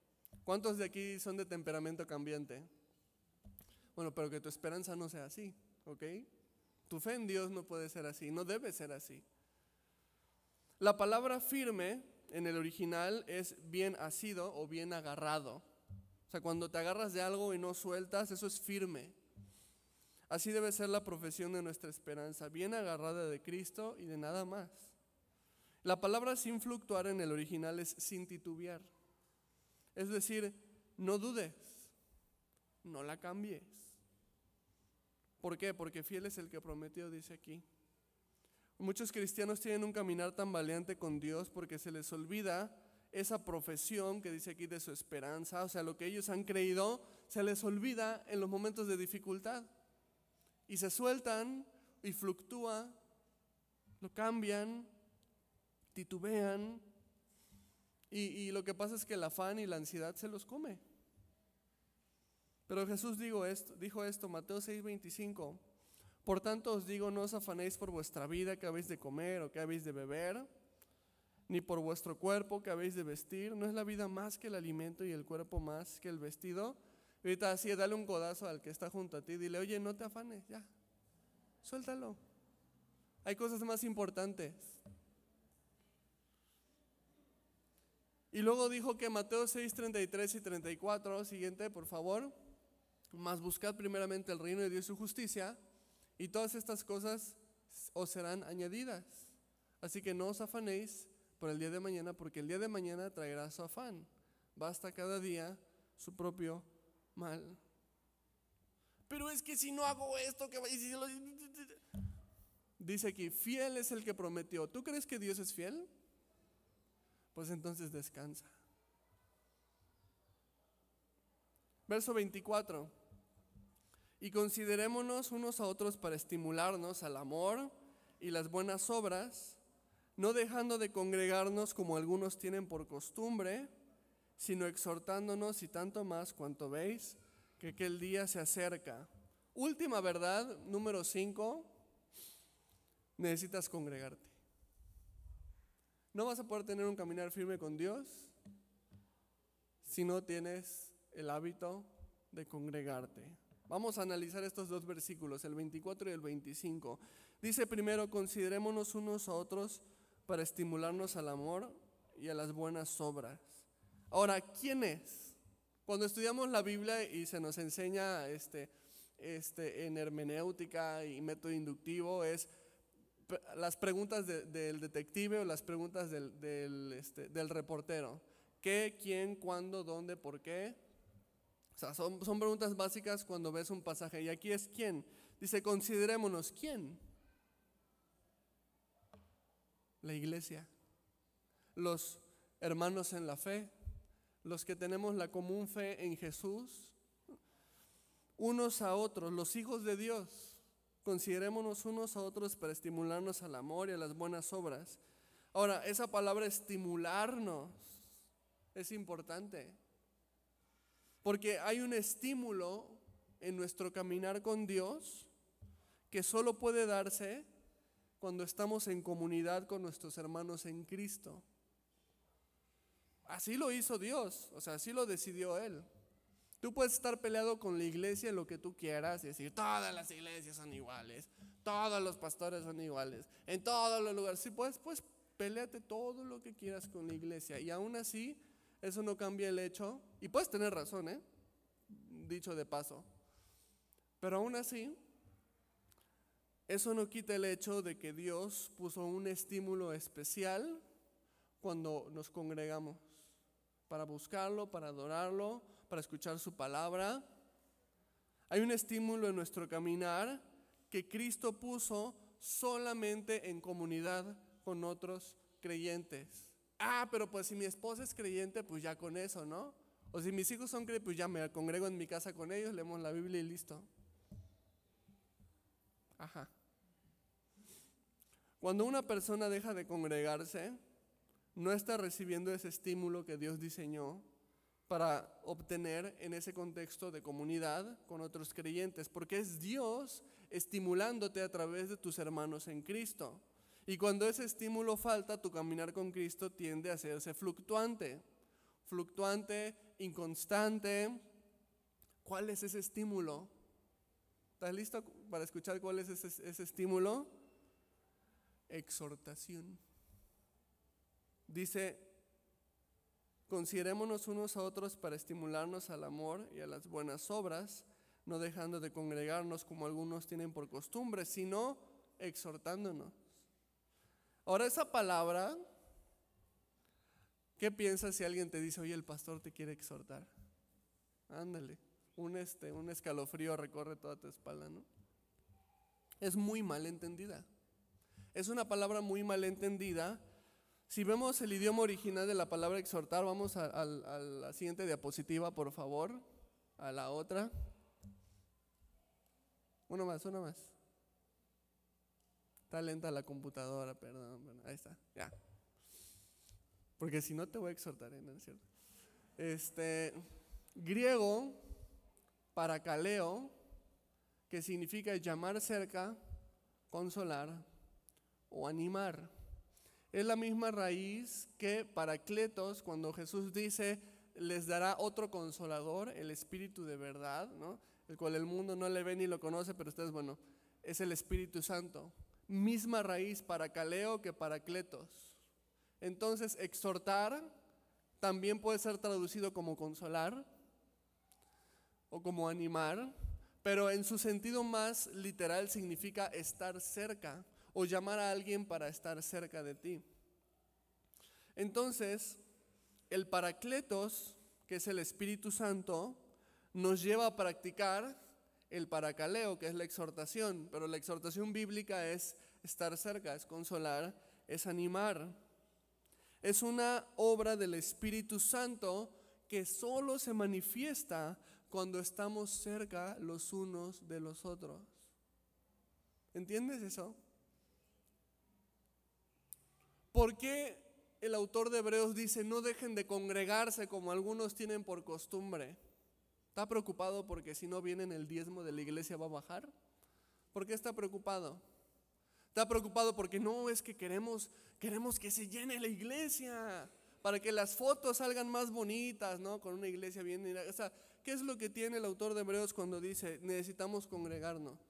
¿Cuántos de aquí son de temperamento cambiante? Bueno, pero que tu esperanza no sea así, ¿ok? Tu fe en Dios no puede ser así, no debe ser así. La palabra firme en el original es bien asido o bien agarrado. O sea, cuando te agarras de algo y no sueltas, eso es firme. Así debe ser la profesión de nuestra esperanza, bien agarrada de Cristo y de nada más. La palabra sin fluctuar en el original es sin titubear. Es decir, no dudes, no la cambies. ¿Por qué? Porque fiel es el que prometió, dice aquí. Muchos cristianos tienen un caminar tan valiente con Dios porque se les olvida esa profesión que dice aquí de su esperanza, o sea, lo que ellos han creído, se les olvida en los momentos de dificultad. Y se sueltan y fluctúa, lo cambian, titubean, y, y lo que pasa es que el afán y la ansiedad se los come. Pero Jesús dijo esto, dijo esto, Mateo seis veinticinco, por tanto os digo, no os afanéis por vuestra vida, que habéis de comer o que habéis de beber, ni por vuestro cuerpo, que habéis de vestir. ¿No es la vida más que el alimento y el cuerpo más que el vestido? Ahorita así, dale un codazo al que está junto a ti, dile, oye, no te afanes, ya, suéltalo. Hay cosas más importantes. Y luego dijo que Mateo seis treinta y tres y treinta y cuatro, siguiente, por favor, mas buscad primeramente el reino de Dios y su justicia, y todas estas cosas os serán añadidas. Así que no os afanéis por el día de mañana, porque el día de mañana traerá su afán. Basta cada día su propio mal. Pero es que si no hago esto, ¿qué va a decir? Dice aquí, fiel es el que prometió. ¿Tú crees que Dios es fiel? Pues entonces descansa. Verso veinticuatro. Y considerémonos unos a otros para estimularnos al amor y las buenas obras, no dejando de congregarnos como algunos tienen por costumbre, sino exhortándonos y tanto más cuanto veis que aquel día se acerca. Última verdad, número cinco, necesitas congregarte. No vas a poder tener un caminar firme con Dios si no tienes el hábito de congregarte. Vamos a analizar estos dos versículos, el veinticuatro y el veinticinco. Dice primero, considerémonos unos a otros para estimularnos al amor y a las buenas obras. Ahora, ¿quién es? Cuando estudiamos la Biblia y se nos enseña este, este, en hermenéutica y método inductivo, es las preguntas de, del detective o las preguntas del, del, este, del reportero. ¿Qué, quién, cuándo, dónde, por qué? O sea, son, son preguntas básicas cuando ves un pasaje. Y aquí es quién. Dice, considerémonos, ¿quién? La iglesia. Los hermanos en la fe. Los que tenemos la común fe en Jesús. Unos a otros, los hijos de Dios. Considerémonos unos a otros para estimularnos al amor y a las buenas obras. Ahora, esa palabra estimularnos es importante. Porque hay un estímulo en nuestro caminar con Dios que solo puede darse cuando estamos en comunidad con nuestros hermanos en Cristo. Así lo hizo Dios, o sea, así lo decidió Él. Tú puedes estar peleado con la iglesia en lo que tú quieras y decir, todas las iglesias son iguales, todos los pastores son iguales, en todos los lugares. Sí, puedes, pues peleate todo lo que quieras con la iglesia y aún así eso no cambia el hecho, y puedes tener razón, ¿eh? Dicho de paso, pero aún así, eso no quita el hecho de que Dios puso un estímulo especial cuando nos congregamos, para buscarlo, para adorarlo, para escuchar su palabra. Hay un estímulo en nuestro caminar que Cristo puso solamente en comunidad con otros creyentes. Ah, pero pues si mi esposa es creyente, pues ya con eso, ¿no? O si mis hijos son creyentes, pues ya me congrego en mi casa con ellos, leemos la Biblia y listo. Ajá. Cuando una persona deja de congregarse, no está recibiendo ese estímulo que Dios diseñó para obtener en ese contexto de comunidad con otros creyentes, porque es Dios estimulándote a través de tus hermanos en Cristo. Y cuando ese estímulo falta, tu caminar con Cristo tiende a hacerse fluctuante. fluctuante, inconstante. ¿Cuál es ese estímulo? ¿Estás listo para escuchar cuál es ese, ese estímulo? Exhortación. Dice, considerémonos unos a otros para estimularnos al amor y a las buenas obras, no dejando de congregarnos como algunos tienen por costumbre, sino exhortándonos. Ahora esa palabra, ¿qué piensas si alguien te dice, oye, el pastor te quiere exhortar? Ándale, un, este, un escalofrío recorre toda tu espalda, ¿no? Es muy mal entendida. Es una palabra muy mal entendida. Si vemos el idioma original de la palabra exhortar, vamos a, a, a la siguiente diapositiva, por favor, a la otra. Uno más, uno más. Está lenta la computadora, perdón. Bueno, ahí está, ya. Porque si no te voy a exhortar, ¿eh? ¿No es cierto? Este, griego, parakaleo, que significa llamar cerca, consolar o animar. Es la misma raíz que Paracletos, cuando Jesús dice, les dará otro consolador, el Espíritu de verdad, ¿no? El cual el mundo no le ve ni lo conoce, pero ustedes, bueno, es el Espíritu Santo. Misma raíz parakaleo que Paracletos. Entonces, exhortar también puede ser traducido como consolar o como animar, pero en su sentido más literal significa estar cerca o llamar a alguien para estar cerca de ti. Entonces, el Paracletos, que es el Espíritu Santo, nos lleva a practicar el parakaleo, que es la exhortación, pero la exhortación bíblica es estar cerca, es consolar, es animar. Es una obra del Espíritu Santo que solo se manifiesta cuando estamos cerca los unos de los otros. ¿Entiendes eso? ¿Por qué el autor de Hebreos dice no dejen de congregarse como algunos tienen por costumbre? ¿Está preocupado porque si no vienen el diezmo de la iglesia va a bajar? ¿Por qué está preocupado? Está preocupado porque no, es que queremos, queremos que se llene la iglesia para que las fotos salgan más bonitas, ¿no? Con una iglesia bien. O sea, ¿qué es lo que tiene el autor de Hebreos cuando dice necesitamos congregarnos?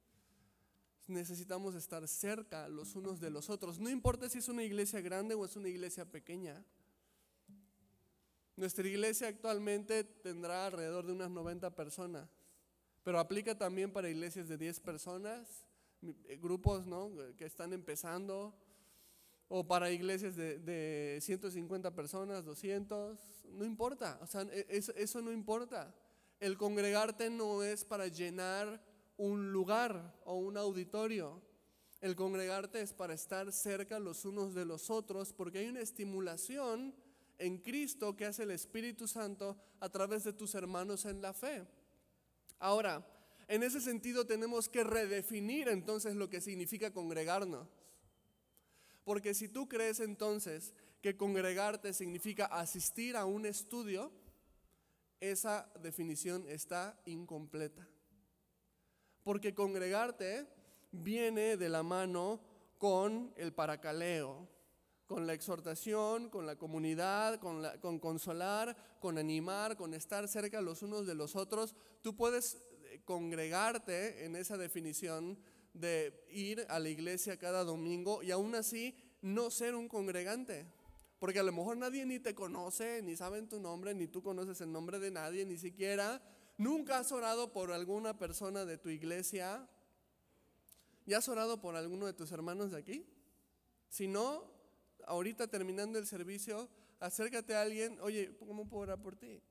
Necesitamos estar cerca los unos de los otros. No importa si es una iglesia grande o es una iglesia pequeña. Nuestra iglesia actualmente tendrá alrededor de unas noventa personas, pero aplica también para iglesias de diez personas, grupos, ¿no?, que están empezando, o para iglesias de, de ciento cincuenta personas, doscientos, no importa, o sea, eso, eso no importa. El congregarte no es para llenar un lugar o un auditorio. El congregarte es para estar cerca los unos de los otros, porque hay una estimulación en Cristo que hace el Espíritu Santo a través de tus hermanos en la fe. Ahora, en ese sentido tenemos que redefinir entonces lo que significa congregarnos. Porque si tú crees entonces que congregarte significa asistir a un estudio, esa definición está incompleta. Porque congregarte viene de la mano con el parakaleo, con la exhortación, con la comunidad, con, la, con consolar, con animar, con estar cerca los unos de los otros. Tú puedes congregarte en esa definición de ir a la iglesia cada domingo y aún así no ser un congregante. Porque a lo mejor nadie ni te conoce, ni saben tu nombre, ni tú conoces el nombre de nadie, ni siquiera. ¿Nunca has orado por alguna persona de tu iglesia? ¿Ya has orado por alguno de tus hermanos de aquí? Si no, ahorita terminando el servicio, acércate a alguien, oye, ¿cómo puedo orar por ti?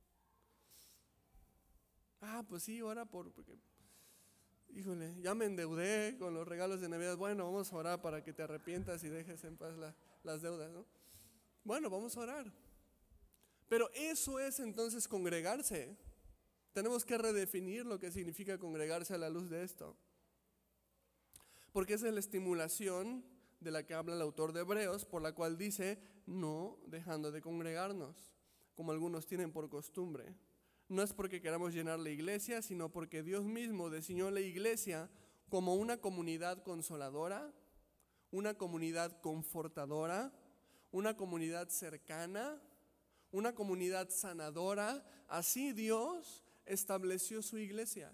Ah, pues sí, ora por, porque, híjole, ya me endeudé con los regalos de Navidad. Bueno, vamos a orar para que te arrepientas y dejes en paz la, las deudas, ¿no? Bueno, vamos a orar. Pero eso es entonces congregarse. Tenemos que redefinir lo que significa congregarse a la luz de esto. Porque esa es la estimulación de la que habla el autor de Hebreos, por la cual dice, no dejando de congregarnos, como algunos tienen por costumbre. No es porque queramos llenar la iglesia, sino porque Dios mismo diseñó la iglesia como una comunidad consoladora, una comunidad confortadora, una comunidad cercana, una comunidad sanadora. Así Dios estableció su iglesia.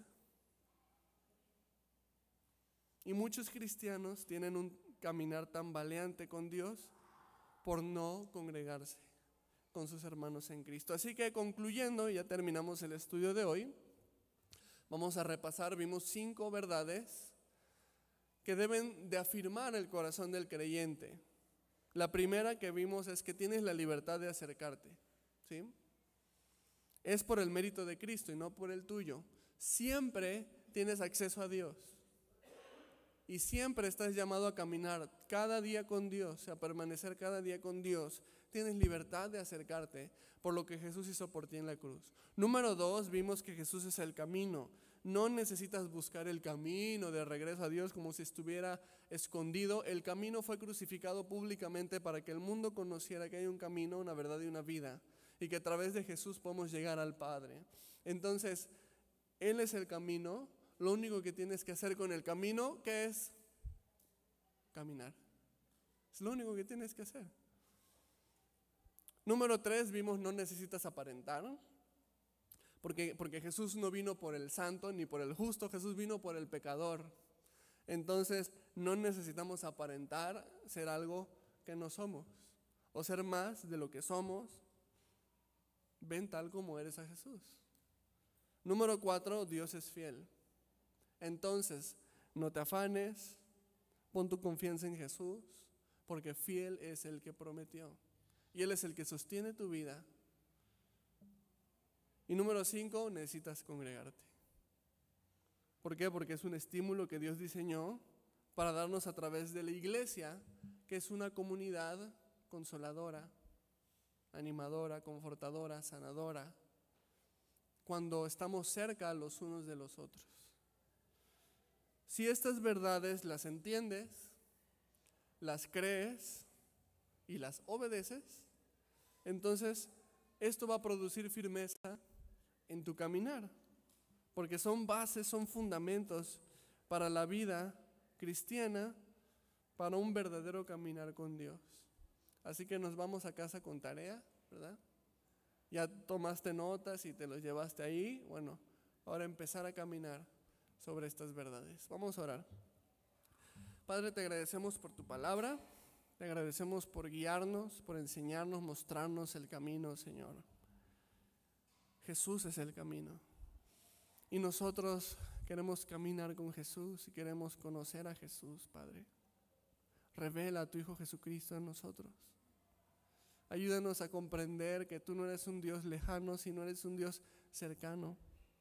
Y muchos cristianos tienen un caminar tambaleante con Dios por no congregarse con sus hermanos en Cristo. Así que concluyendo, ya terminamos el estudio de hoy. Vamos a repasar, vimos cinco verdades que deben de afirmar el corazón del creyente. La primera que vimos es que tienes la libertad de acercarte, ¿sí? Es por el mérito de Cristo y no por el tuyo. Siempre tienes acceso a Dios y siempre estás llamado a caminar cada día con Dios, a permanecer cada día con Dios. Tienes libertad de acercarte por lo que Jesús hizo por ti en la cruz. Número dos, vimos que Jesús es el camino. No necesitas buscar el camino de regreso a Dios como si estuviera escondido. El camino fue crucificado públicamente para que el mundo conociera que hay un camino, una verdad y una vida, y que a través de Jesús podemos llegar al Padre. Entonces, Él es el camino. Lo único que tienes que hacer con el camino, ¿qué es? Caminar. Es lo único que tienes que hacer. Número tres, vimos, no necesitas aparentar. Porque, porque Jesús no vino por el santo ni por el justo, Jesús vino por el pecador. Entonces no necesitamos aparentar ser algo que no somos o ser más de lo que somos. Ven tal como eres a Jesús. Número cuatro, Dios es fiel. Entonces no te afanes, pon tu confianza en Jesús, porque fiel es el que prometió y Él es el que sostiene tu vida. Y número cinco, necesitas congregarte. ¿Por qué? Porque es un estímulo que Dios diseñó para darnos a través de la iglesia, que es una comunidad consoladora, animadora, confortadora, sanadora, cuando estamos cerca los unos de los otros. Si estas verdades las entiendes, las crees y las obedeces, entonces esto va a producir firmeza en tu caminar, porque son bases, son fundamentos para la vida cristiana, para un verdadero caminar con Dios. Así que nos vamos a casa con tarea, ¿verdad? Ya tomaste notas y te los llevaste ahí. Bueno, ahora empezar a caminar sobre estas verdades. Vamos a orar. Padre, te agradecemos por tu palabra, te agradecemos por guiarnos, por enseñarnos, mostrarnos el camino, Señor. Jesús es el camino. Y nosotros queremos caminar con Jesús y queremos conocer a Jesús, Padre. Revela a tu Hijo Jesucristo en nosotros. Ayúdanos a comprender que tú no eres un Dios lejano, sino eres un Dios cercano.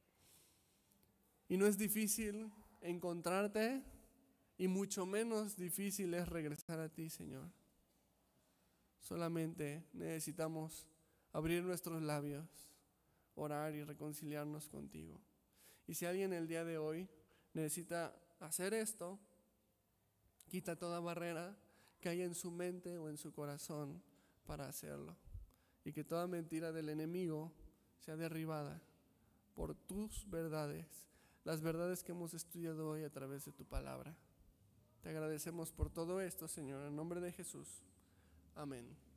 Y no es difícil encontrarte y mucho menos difícil es regresar a ti, Señor. Solamente necesitamos abrir nuestros labios, orar y reconciliarnos contigo. Y si alguien el día de hoy necesita hacer esto, quita toda barrera que haya en su mente o en su corazón para hacerlo. Y que toda mentira del enemigo sea derribada por tus verdades, las verdades que hemos estudiado hoy a través de tu palabra. Te agradecemos por todo esto, Señor, en nombre de Jesús. Amén.